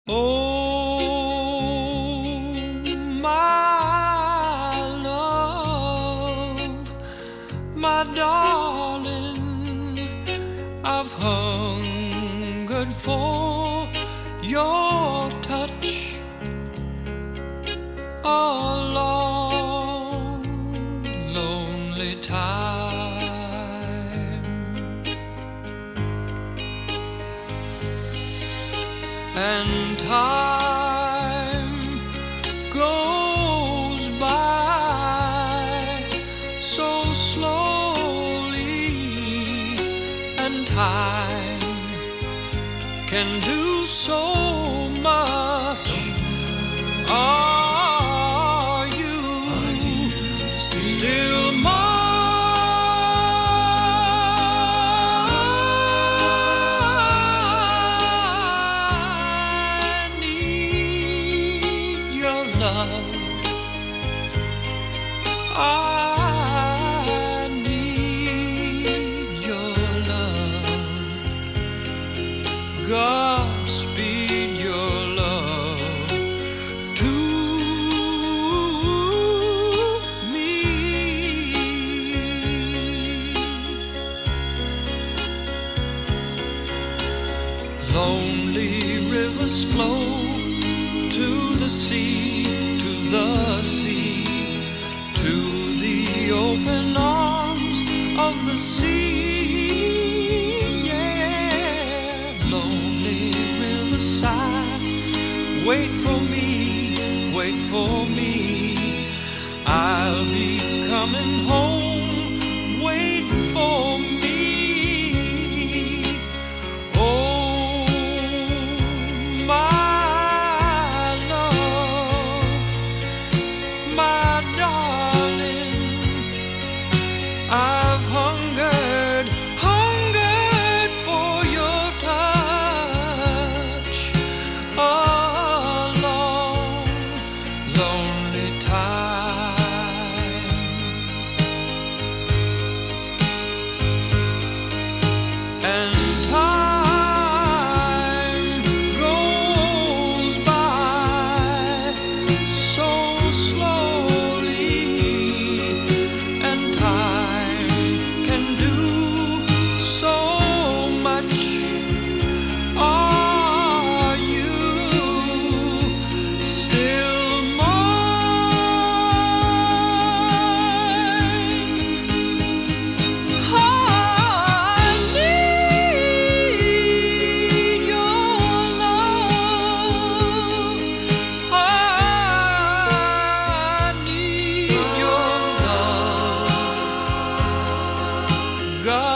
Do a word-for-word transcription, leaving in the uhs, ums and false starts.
Oh, my love, my darling, I've hungered for your touch a long, lonely time, and time goes by so slowly, and time can do so much. Are you still mine? I need your love. I need your love. Godspeed your love to me. Lonely rivers flow to the sea, to the sea, to the open arms of the sea. Yeah, lonely riverside, wait for me, wait for me. I'll be coming home, wait for me. Oh, my love, my darling, I've hungered, hungered for your touch a long, lonely time, and time goes by so slowly, and time can do so much. Are you still mine? I need your love. I need your love. God